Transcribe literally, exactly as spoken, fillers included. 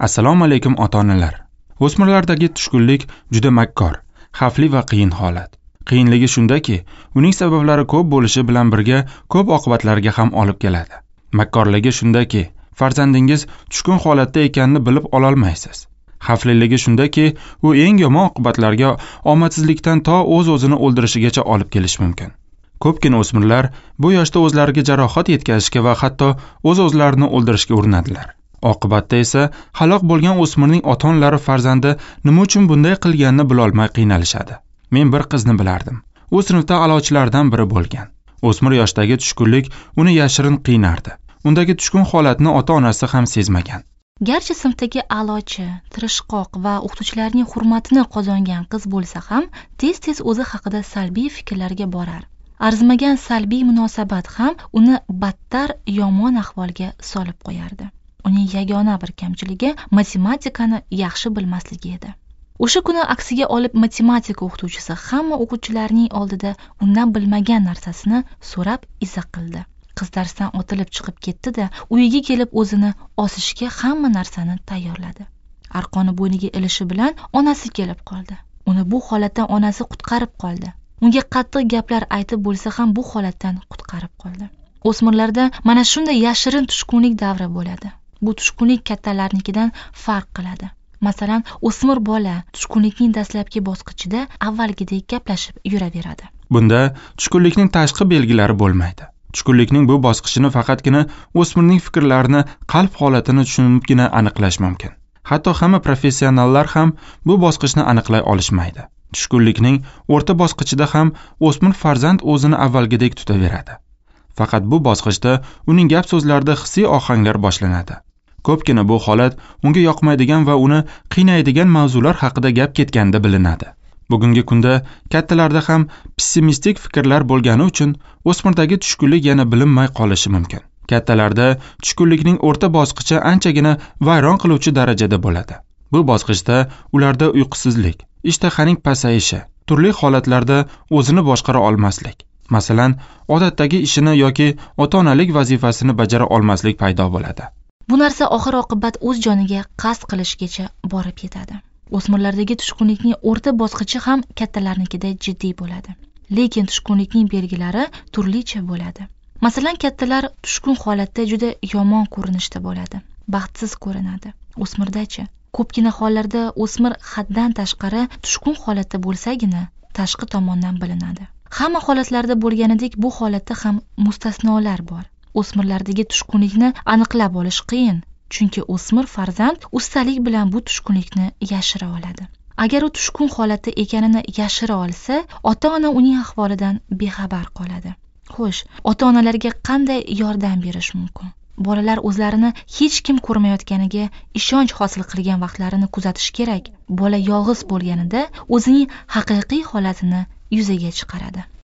Assalomu alaykum ota-onalar. O'smirlardagi tushkunlik juda makkor, xavfli va qiyin holat. Qiyinligi shundaki, uning sabablari ko'p bo'lishi bilan birga ko'p oqibatlarga ham olib keladi. Makkorligi shundaki, farzandingiz tushkun holatda ekanini bilib ola olmaysiz. Xavfliligi shundaki, u eng yomon oqibatlarga omadsizlikdan to o'z-o'zini o'ldirishigacha olib kelishi mumkin. Ko'pgina o'smirlar bu yoshda o'zlariga jarohat yetkazishga va hatto o'z-o'zlarini o'ldirishga urinadilar. Oqibatda esa halok bo'lgan o'smirning ota-onalari farzandi nima uchun bunday qilganini bilolmay qiynalishadi. Men bir qizni bilardim. U sinfda a'lochilardan biri bo'lgan. O'smir yoshdagi tushkunlik uni yashirin qiynardi. Undagi tushkun holatni ota-onasi ham sezmagan. Garchi sinfdagi a'lochi, tirishqoq va o'qituvchilarning hurmatini qozongan qiz bo'lsa ham, tez-tez o'zi haqida salbiy fikrlarga borar. Arzimagan salbiy munosabat ham uni battar yomon ahvolga solib qo'yardi. Uning yagona bir kamchiligi matematikani yaxshi bilmasligi edi. O'sha kuni aksiga olib matematika o'qituvchisi hamma o'quvchilarning oldida undan bilmagan narsasini so'rab iza qildi. Qiz darsdan otilib chiqib ketdi-da, uyiga kelib o'zini osishga hamma narsani tayyorladi. Arqoni bo'yniga ilishi bilan onasi kelib qoldi. Uni bu holatdan onasi qutqarib qoldi. Unga qattiq gaplar aytib bo'lsa ham bu holatdan qutqarib qoldi. O'smirlarda mana shunday yashirin tushkunlik davri bo'ladi. Bu tushkunlik kattalarnikidan farq qiladi. Masalan, o'smir bola tushkunlikning dastlabki bosqichida avvalgidek gaplashib yuraveradi. Bunda tushkunlikning tashqi belgilari bo'lmaydi. Tushkunlikning bu bosqichini faqatgina o'smirning fikrlarini, qalb holatini tushunibgina aniqlash mumkin. Hatto hamma professionallar ham bu bosqichni aniqlay olishmaydi. Tushkunlikning o'rta bosqichida ham o'smir farzand o'zini avvalgidek tutaveradi. Faqat bu bosqichda uning gap so'zlarida hissiy ohanglar boshlanadi. Ko'pgina bu holat unga yoqmaydigan va uni qiynaydigan mavzular haqida gap ketganda bilinadi. Bugungi kunda kattalarda ham pessimistik fikrlar bo'lgani uchun o'smirdagi tushkunlik yana bilinmay qolishi mumkin. Kattalarda tushkunlikning o'rta bosqichi anchagina vayron qiluvchi darajada bo'ladi. Bu bosqichda ularda uyqusizlik, ishtahaning pasayishi, turli holatlarda o'zini boshqara olmaslik, masalan, odatdagi ishini yoki ota-onalik vazifasini bajara olmaslik paydo bo'ladi. Bu narsa oxir-oqibat o'z joniga qasd qilishgacha borib yetadi. O'smirlardagi tushkunlikning o'rta bosqichi ham kattalarnikidek jiddiy bo'ladi. Lekin tushkunlikning belgilari turlicha bo'ladi. Masalan, kattalar tushkun holatda juda yomon ko'rinishda bo'ladi. Baxtsiz ko'rinadi. O'smirdachi ko'pgina hollarda o'smir haddan tashqari tushkun holatda bo'lsagina tashqi tomondan bilinadi. Hamma holatlarda bo'lganidek bu holatda ham mustasnolar bor. O'smirlardagi tushkunlikni aniqlab olish qiyin, chunki o'smir farzand ustalik bilan bu tushkunlikni yashira oladi. Agar u tushkun holatda ekanini yashira olsa, ota-ona uning ahvolidan bexabar qoladi. Xo'sh, ota-onalarga qanday yordam berish mumkin? Bolalar o'zlarini hech kim ko'rmayotganiga ishonch hosil qilgan vaqtlarini kuzatish kerak. Bola yolg'iz bo'lganida o'zining haqiqiy holatini yuzaga chiqaradi.